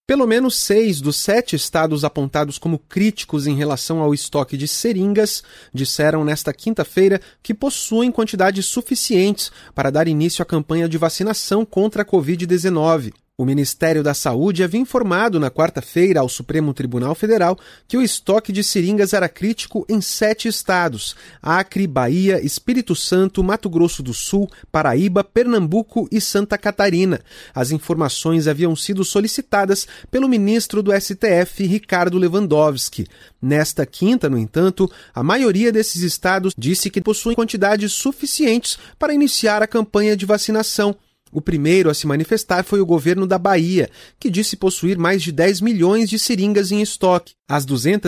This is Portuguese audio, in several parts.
Pelo menos 6 dos 7 estados apontados como críticos em relação ao estoque de seringas disseram nesta quinta-feira que possuem quantidades suficientes para dar início à campanha de vacinação contra a Covid-19. O Ministério da Saúde havia informado na quarta-feira ao Supremo Tribunal Federal que o estoque de seringas era crítico em 7 estados: Acre, Bahia, Espírito Santo, Mato Grosso do Sul, Paraíba, Pernambuco e Santa Catarina. As informações haviam sido solicitadas pelo ministro do STF, Ricardo Lewandowski. Nesta quinta, no entanto, a maioria desses estados disse que possuem quantidades suficientes para iniciar a campanha de vacinação. O primeiro a se manifestar foi o governo da Bahia, que disse possuir mais de 10 milhões de seringas em estoque. As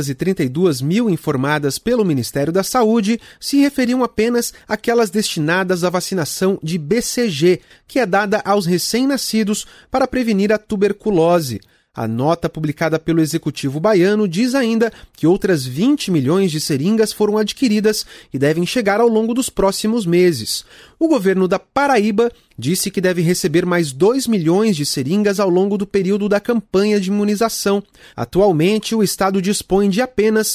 232 mil informadas pelo Ministério da Saúde se referiam apenas àquelas destinadas à vacinação de BCG, que é dada aos recém-nascidos para prevenir a tuberculose. A nota publicada pelo Executivo baiano diz ainda que outras 20 milhões de seringas foram adquiridas e devem chegar ao longo dos próximos meses. O governo da Paraíba disse que deve receber mais 2 milhões de seringas ao longo do período da campanha de imunização. Atualmente, o estado dispõe de apenas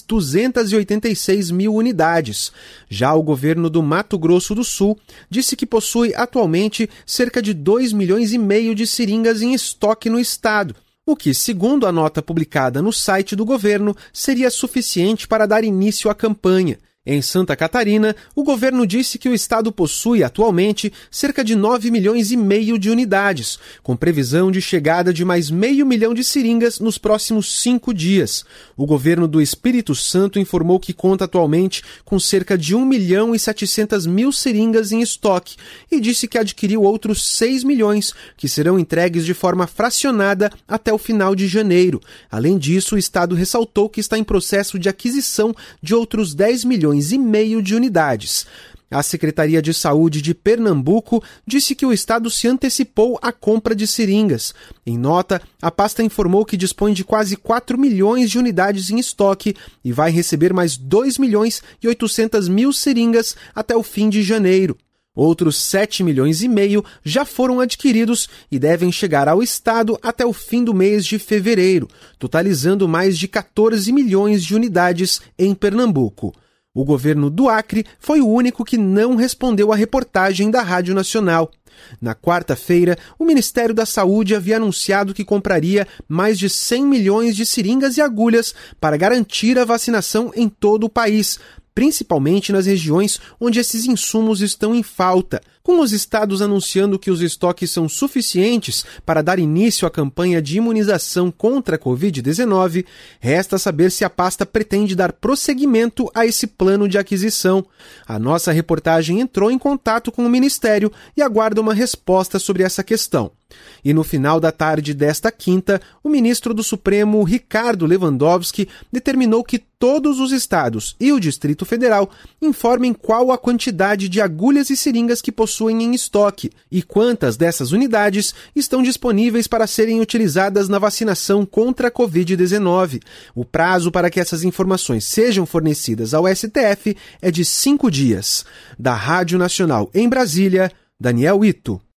286 mil unidades. Já o governo do Mato Grosso do Sul disse que possui atualmente cerca de 2 milhões e meio de seringas em estoque no estado, o que, segundo a nota publicada no site do governo, seria suficiente para dar início à campanha. Em Santa Catarina, o governo disse que o estado possui atualmente cerca de 9 milhões e meio de unidades, com previsão de chegada de mais 500 mil de seringas nos próximos 5 dias. O governo do Espírito Santo informou que conta atualmente com cerca de 1 milhão e 700 mil seringas em estoque e disse que adquiriu outros 6 milhões, que serão entregues de forma fracionada até o final de janeiro. Além disso, o estado ressaltou que está em processo de aquisição de outros 10 milhões e meio de unidades. A Secretaria de Saúde de Pernambuco disse que o estado se antecipou à compra de seringas. Em nota, a pasta informou que dispõe de quase 4 milhões de unidades em estoque e vai receber mais 2 milhões e 800 mil seringas até o fim de janeiro. Outros 7 milhões e meio já foram adquiridos e devem chegar ao estado até o fim do mês de fevereiro, totalizando mais de 14 milhões de unidades em Pernambuco. O governo do Acre foi o único que não respondeu à reportagem da Rádio Nacional. Na quarta-feira, o Ministério da Saúde havia anunciado que compraria mais de 100 milhões de seringas e agulhas para garantir a vacinação em todo o país, principalmente nas regiões onde esses insumos estão em falta. Com os estados anunciando que os estoques são suficientes para dar início à campanha de imunização contra a Covid-19, resta saber se a pasta pretende dar prosseguimento a esse plano de aquisição. A nossa reportagem entrou em contato com o Ministério e aguarda uma resposta sobre essa questão. E no final da tarde desta quinta, o ministro do Supremo, Ricardo Lewandowski, determinou que todos os estados e o Distrito Federal informem qual a quantidade de agulhas e seringas que possuem em estoque e quantas dessas unidades estão disponíveis para serem utilizadas na vacinação contra a Covid-19. O prazo para que essas informações sejam fornecidas ao STF é de 5 dias. Da Rádio Nacional em Brasília, Daniel Ito.